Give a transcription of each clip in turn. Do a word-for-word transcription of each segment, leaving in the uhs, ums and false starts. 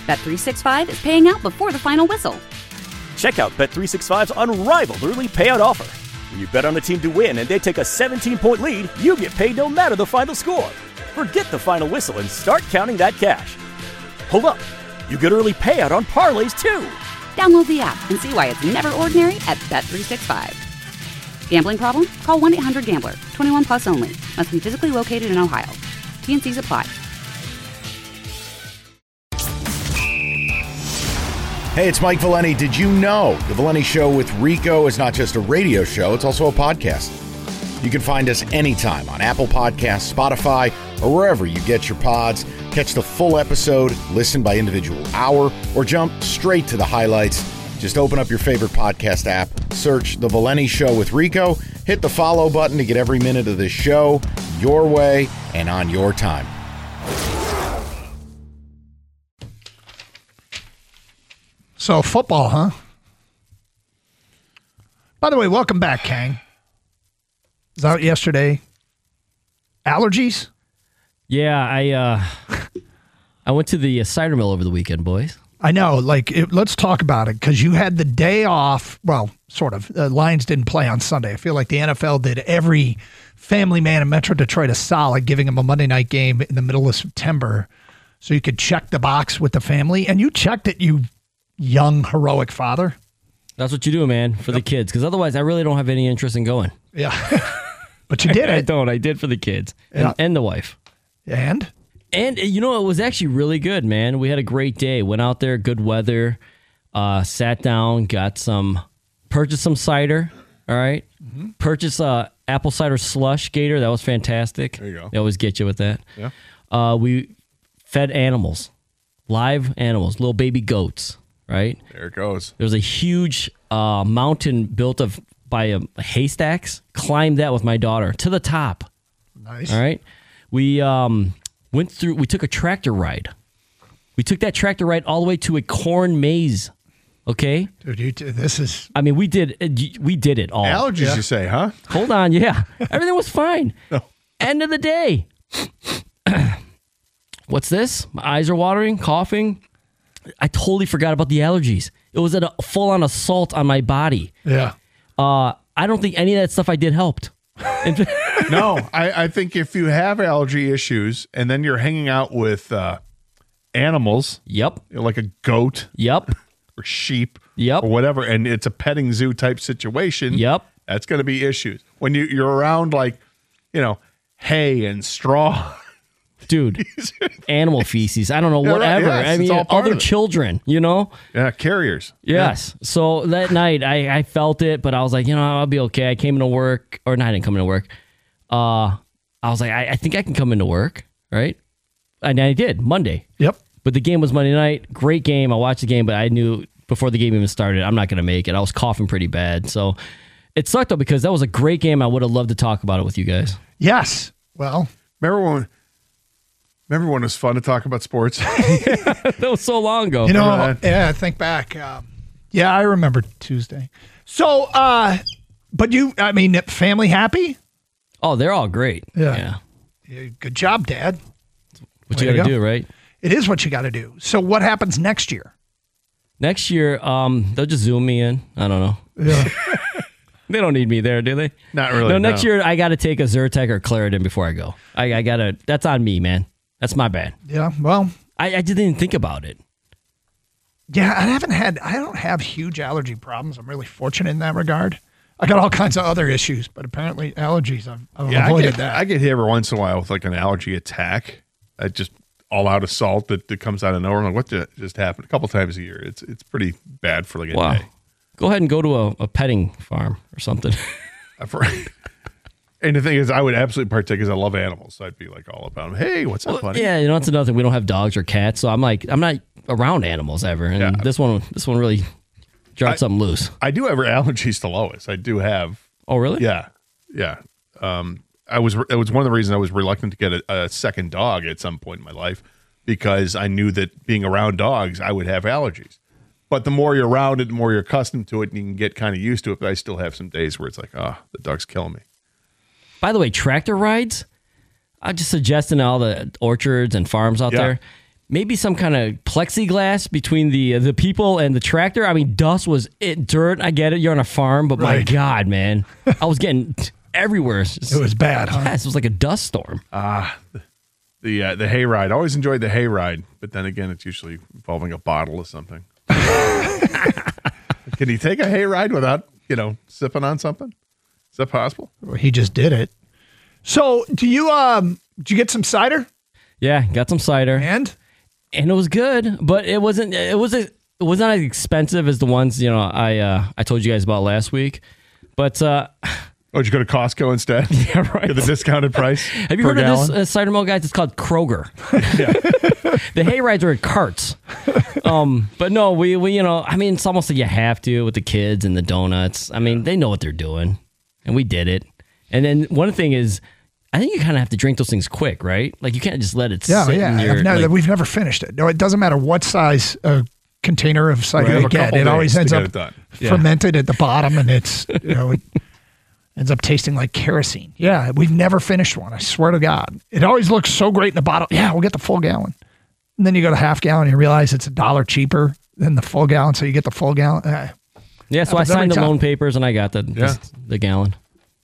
Bet three sixty-five is paying out before the final whistle. Check out Bet three sixty-five's unrivaled early payout offer. When you bet on a team to win and they take a seventeen-point lead, you get paid no matter the final score. Forget the final whistle and start counting that cash. Hold up. You get early payout on parlays, too. Download the app and see why it's never ordinary at Bet three sixty-five. Gambling problem? Call one eight hundred gambler. twenty-one plus only. Must be physically located in Ohio. T N Cs apply. Hey, it's Mike Valeni. Did you know The Valeni Show with Rico is not just a radio show, it's also a podcast. You can find us anytime on Apple Podcasts, Spotify, or wherever you get your pods. Catch the full episode, listen by individual hour, or jump straight to the highlights. Just open up your favorite podcast app, search The Valeni Show with Rico, hit the follow button to get every minute of this show your way and on your time. So, football, huh? By the way, welcome back, Kang. I was out yesterday. Allergies? Yeah, I uh, I went to the cider mill over the weekend, boys. I know. Like, it, let's talk about it, because you had the day off. Well, sort of. The Lions didn't play on Sunday. I feel like the N F L did every family man in Metro Detroit a solid, giving them a Monday night game in the middle of September so you could check the box with the family. And you checked it, you young, heroic father. That's what you do, man, for yep. the kids, because otherwise I really don't have any interest in going. Yeah. But you did it. I don't. I did for the kids and, yeah. and the wife. And? And, you know, it was actually really good, man. We had a great day. Went out there, good weather, uh, sat down, got some, purchased some cider, all right? Mm-hmm. Purchased uh, apple cider slush, Gator. That was fantastic. There you go. They always get you with that. Yeah. Uh, we fed animals, live animals, little baby goats, right? There it goes. There was a huge uh, mountain built of by uh, haystacks. Climbed that with my daughter to the top. Nice. All right. We um, went through, we took a tractor ride. We took that tractor ride all the way to a corn maze. Okay? Dude, you t- this is... I mean, we did we did it all. Allergies, yeah. You say, huh? Hold on, yeah. Everything was fine. No. End of the day. What's this? My eyes are watering, coughing. I totally forgot about the allergies. It was a full-on assault on my body. Yeah. Uh, I don't think any of that stuff I did helped. No, I, I think if you have allergy issues and then you're hanging out with uh, animals, yep, like a goat, yep, or sheep, yep, or whatever, and it's a petting zoo type situation, yep, that's going to be issues. When you, you're around like, you know, hay and straw. Dude, animal feces. I don't know, yeah, whatever. Right, yes, I mean, other children, you know? Yeah, carriers. Yes. Yeah. So that night, I, I felt it, but I was like, you know, I'll be okay. I came into work, or no, I didn't come into work. Uh, I was like, I, I think I can come into work, right? And I did, Monday. Yep. But the game was Monday night. Great game. I watched the game, but I knew before the game even started, I'm not going to make it. I was coughing pretty bad. So it sucked, though, because that was a great game. I would have loved to talk about it with you guys. Yes. Well, remember when... Remember when it was fun to talk about sports? That was so long ago. You know, yeah, think back. Um, yeah, I remember Tuesday. So, uh, but you, I mean, family happy? Oh, they're all great. Yeah. yeah. yeah good job, Dad. What Way you got to go. do, right? It is what you got to do. So what happens next year? Next year, um, they'll just Zoom me in. I don't know. Yeah. They don't need me there, do they? Not really. No, next no. year I got to take a Zyrtec or Claritin before I go. I, I got to, that's on me, man. That's my bad. Yeah, well. I, I didn't even think about it. Yeah, I haven't had, I don't have huge allergy problems. I'm really fortunate in that regard. I got all kinds of other issues, but apparently allergies, I've, I've yeah, avoided I get, that. I get hit every once in a while with like an allergy attack. I just all out assault that, that comes out of nowhere. I'm like, what the, just happened? A couple times a year. It's it's pretty bad for like a wow. day. Go ahead and go to a, a petting farm or something. And the thing is, I would absolutely partake because I love animals. So I'd be like all about them. Hey, what's up, well, buddy? Yeah, you know, that's another thing. We don't have dogs or cats, so I'm like, I'm not around animals ever. And yeah. this one, this one really dropped I, something loose. I do have allergies to Lois. I do have. Oh, really? Yeah, yeah. Um, I was. It was one of the reasons I was reluctant to get a, a second dog at some point in my life because I knew that being around dogs, I would have allergies. But the more you're around it, the more you're accustomed to it, and you can get kind of used to it. But I still have some days where it's like, oh, the dog's killing me. By the way, tractor rides, I'm just suggesting all the orchards and farms out yeah. there, maybe some kind of plexiglass between the the people and the tractor. I mean, dust was it, dirt. I get it. You're on a farm, but Right. my God, man, I was getting everywhere. It It was bad, huh? Yes, it was like a dust storm. Ah, the the, uh, the hayride. I always enjoyed the hayride, but then again, it's usually involving a bottle of something. Can you take a hayride without, you know, sipping on something? Is that possible? Well, he just did it. So, do you um? Did you get some cider? Yeah, got some cider, And and it was good, but it wasn't. It was It wasn't as expensive as the ones you know I uh, I told you guys about last week. But uh, Oh, did you go to Costco instead? yeah, right. Get the discounted price. Have you per heard gallon? of this uh, cider mill, guys? It's called Kroger. The hay rides are in carts. Um, but no, we, we, you know, I mean, it's almost like you have to with the kids and the donuts. I mean, they know what they're doing, and we did it. And then one thing is, I think you kind of have to drink those things quick, right? Like you can't just let it yeah, sit yeah, in your. I've never, like- we've never finished it. No, it doesn't matter what size uh, container of cider Right. you A get. couple It always days ends to up get it done. Yeah. fermented at the bottom, and it's you know it ends up tasting like kerosene. Yeah, we've never finished one. I swear to God, it always looks so great in the bottle. Yeah, we'll get the full gallon, and then you go to half gallon, and you realize it's a dollar cheaper than the full gallon, so you get the full gallon. Uh, yeah, so I happens every signed the time. loan papers and I got the Yeah. the, the gallon.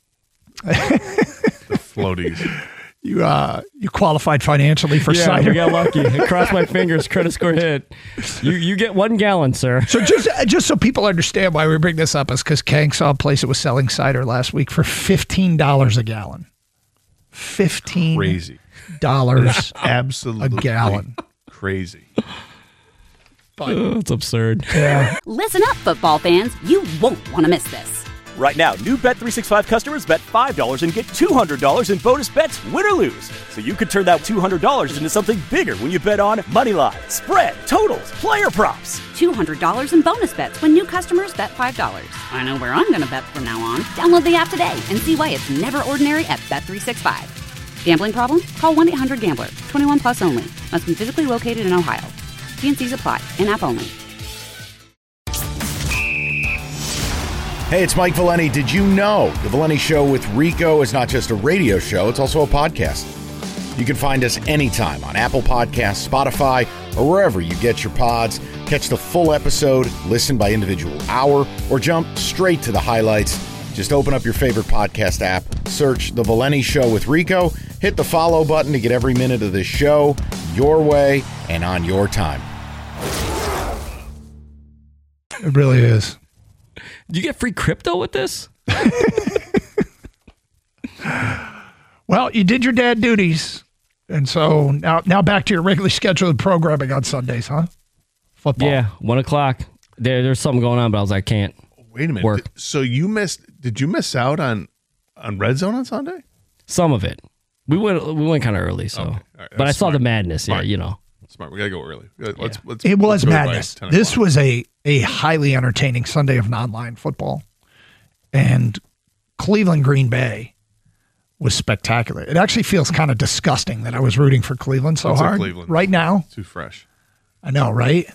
The floaties. you uh, you qualified financially for Yeah, cider. we got lucky. I crossed my fingers. Credit score hit. You you get one gallon, sir. So just just so people understand why we bring this up is because Kang saw a place that was selling cider last week for fifteen dollars a gallon. Fifteen Crazy. dollars Absolutely. a gallon. Crazy. Oh, it's absurd. Yeah. Listen up, football fans. You won't want to miss this. Right now, new Bet three sixty-five customers bet five dollars and get two hundred dollars in bonus bets, win or lose. So you could turn that two hundred dollars into something bigger when you bet on money line, spread, totals, player props. two hundred dollars in bonus bets when new customers bet five dollars. I know where I'm going to bet from now on. Download the app today and see why it's never ordinary at Bet three sixty-five. Gambling problem? Call one eight hundred gambler. twenty-one plus only. Must be physically located in Ohio. T N Cs apply. In-app only. Hey, it's Mike Valeni. Did you know The Valeni Show with Rico is not just a radio show, it's also a podcast. You can find us anytime on Apple Podcasts, Spotify, or wherever you get your pods. Catch the full episode, listen by individual hour, or jump straight to the highlights. Just open up your favorite podcast app, search The Valeni Show with Rico, hit the follow button to get every minute of this show your way and on your time. It really is. Do you get free crypto with this? Well, you did your dad duties. And so now now back to your regularly scheduled programming on Sundays, huh? Football. Yeah, one o'clock. There, there's something going on, but I was like, I can't. Wait a minute. Work. Did- so you missed? Did you miss out on on Red Zone on Sunday? Some of it. We went we went kind of early, so. Okay. All right, But I that's saw smart. the madness. Yeah, Smart. you know. Smart. We gotta go early. Let's. Yeah. let's It was let's go by madness. ten This o'clock. was a, a highly entertaining Sunday of non-line football. And Cleveland Green Bay was spectacular. It actually feels kind of disgusting that I was rooting for Cleveland so That's a hard Cleveland. right now. too fresh. I know, right?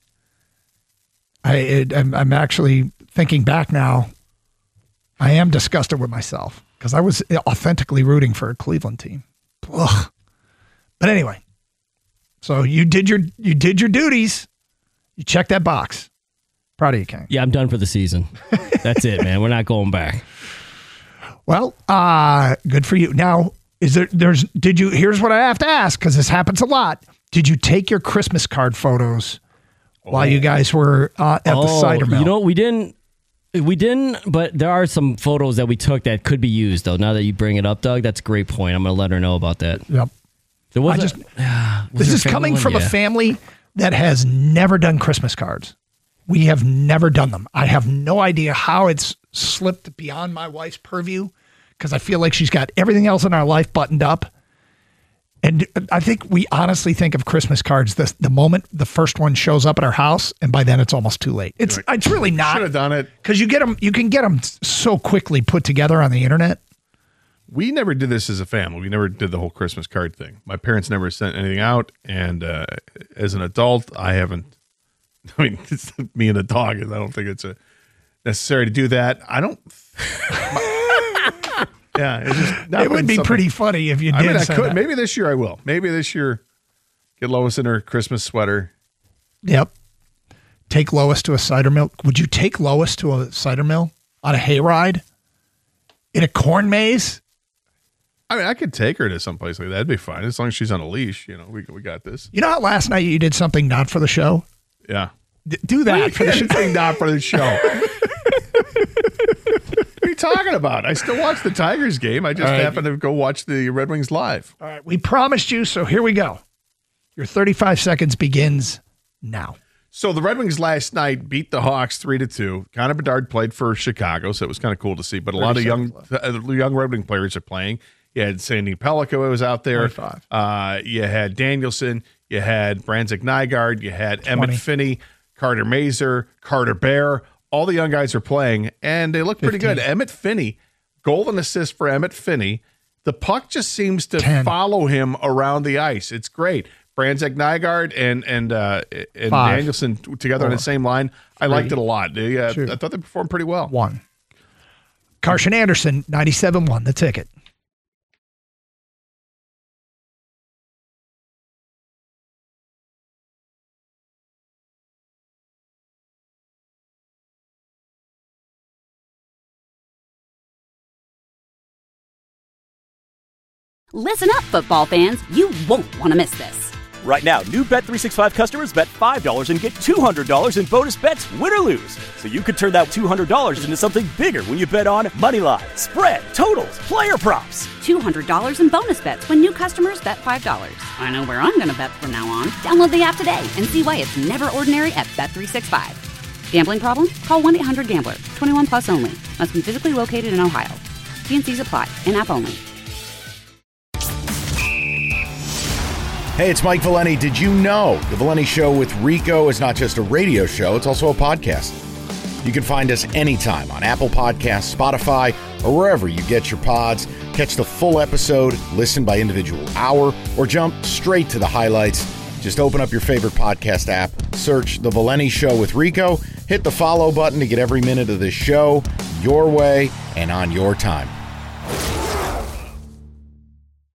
I it, I'm, I'm actually thinking back now. I am disgusted with myself because I was authentically rooting for a Cleveland team. Ugh. But anyway, so you did your you did your duties. You checked that box. Proud of you, King. Yeah, I'm done for the season. That's it, man. We're not going back. Well, uh, good for you. Now, is there there's did you here's what I have to ask because this happens a lot. Did you take your Christmas card photos while you guys were uh, at the cider mill? You know, we didn't. We didn't, but there are some photos that we took that could be used, though. Now that you bring it up, Doug, that's a great point. I'm going to let her know about that. Yep. There was I a- just- was This there is a family coming one? from Yeah. a family that has never done Christmas cards. We have never done them. I have no idea how it's slipped beyond my wife's purview because I feel like she's got everything else in our life buttoned up. And I think we honestly think of Christmas cards the, the moment the first one shows up at our house, and by then it's almost too late. It's it's really Should not have done it. because you get them you can get them so quickly put together on the internet. We never did this as a family. We never did the whole Christmas card thing. My parents never sent anything out, and uh, as an adult, I haven't. I mean, it's me and a dog, and I don't think it's a necessary to do that. I don't. yeah, it's just not It would been be something- pretty funny if you did. I mean, I send could. that. Maybe this year I will. Maybe this year Get Lois in her Christmas sweater. Yep. Take Lois to a cider mill. Would you take Lois to a cider mill on a hayride? In a corn maze? I mean, I could take her to someplace like that. That'd be fine. As long as she's on a leash, you know, we we got this. You know how last night you did something not for the show? Yeah. D- do that for the show. Anything not for the show. What are you talking about? I still watch the Tigers game. I just right. happened to go watch the Red Wings live. All right. We promised you, so here we go. Your thirty-five seconds begins now. So the Red Wings last night beat the Hawks three to two. Connor Bedard played for Chicago, so it was kind of cool to see. But a lot of young uh, young Red Wing players are playing. You had Sandy Pellico was out there. Uh, you had Danielson. You had Brandzik Nygaard. You had Emmett Finney, Carter Mazer, Carter Bear. All the young guys are playing, and they look pretty fifteen. good. Emmett Finney, goal and assist for Emmett Finney. The puck just seems to ten. follow him around the ice. It's great. Brandzik Nygaard and and uh, and Five. Danielson together Four. on the same line. I Three. liked it a lot. They, uh, Two. I thought they performed pretty well. One. Carson Anderson, ninety-seven one, the ticket. Listen up, football fans. You won't want to miss this. Right now, new Bet three sixty-five customers bet five dollars and get two hundred dollars in bonus bets, win or lose. So you could turn that two hundred dollars into something bigger when you bet on money line, spread, totals, player props. two hundred dollars in bonus bets when new customers bet five dollars. I know where I'm going to bet from now on. Download the app today and see why it's never ordinary at Bet three sixty-five. Gambling problem? Call one eight hundred gambler. twenty-one plus only. Must be physically located in Ohio. T and C's apply. In-app only. Hey, it's Mike Valeni. Did you know The Valeni Show with Rico is not just a radio show, it's also a podcast. You can find us anytime on Apple Podcasts, Spotify, or wherever you get your pods. Catch the full episode, listen by individual hour, or jump straight to the highlights. Just open up your favorite podcast app, search The Valeni Show with Rico, hit the follow button to get every minute of this show your way and on your time.